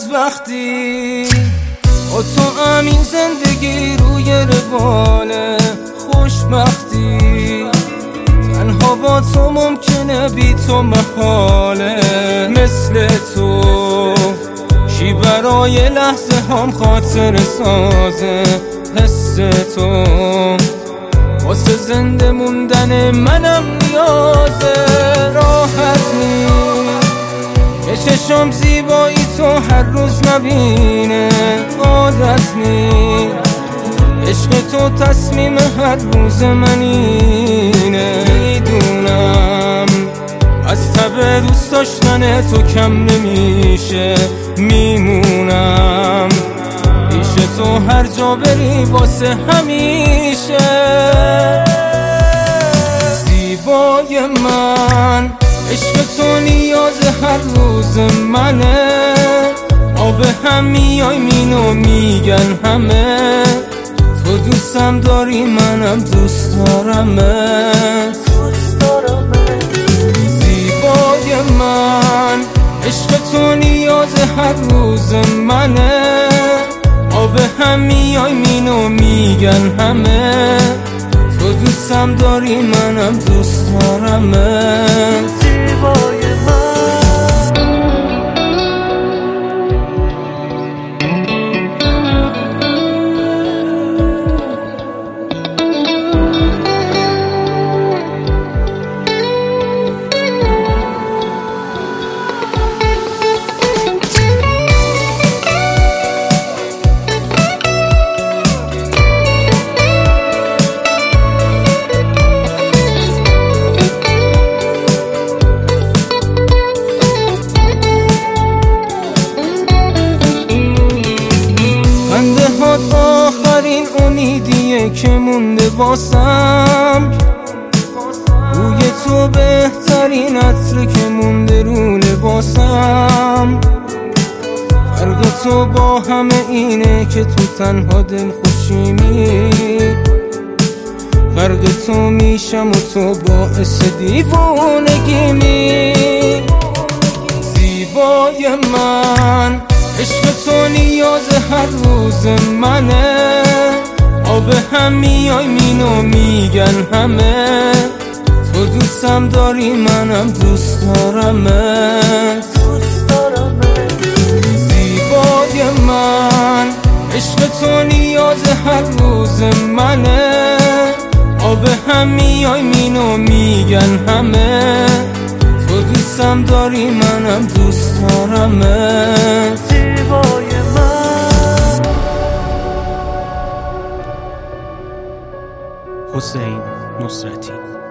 از وقتی با تو همین زندگی روی روال خوشبختی، تنها با تو ممکنه بی تو محاله. مثل تو کی برای لحظه هم خاطر سازه، حس تو واسه زنده موندن منم نیازه. راحت نیست که چشم زیبایی تو هر روز نبینه، عادت نیست عشق تو تصمیم هر روز منینه. میدونم از تب دوست داشتن تو کم نمیشه، میمونم پیش تو هر جا بری واسه همیشه. زیبای من عشق تو نیاز هر روز منه، آب هم میای مینو میگن همه. تو دوستم داری منم دوست دارمت، زیبای من عشق تو نیاز هر روز منه، آب هم میای مینو میگن همه. تو دوستم داری منم دوست دارمت، زیبای من. آخرین امیدیه که مونده واسم، روی تو بهترین عطره که مونده رو لباسم. فرق تو با همه اینه که تو تنها دل خوشیمی، فرق تو میشم و تو باعث دیوونگیمی. زیبای من عشق تو نیاز هر روز منه، آب هم میای مینو میگن همه. تو دوستم داری منم دوست دارمت، زیبای من عشق تو نیاز هر روز منه، آب هم میای مینو میگن همه. تو دوستم داری منم دوست دارمت، زیبای من. حسین نصرتی.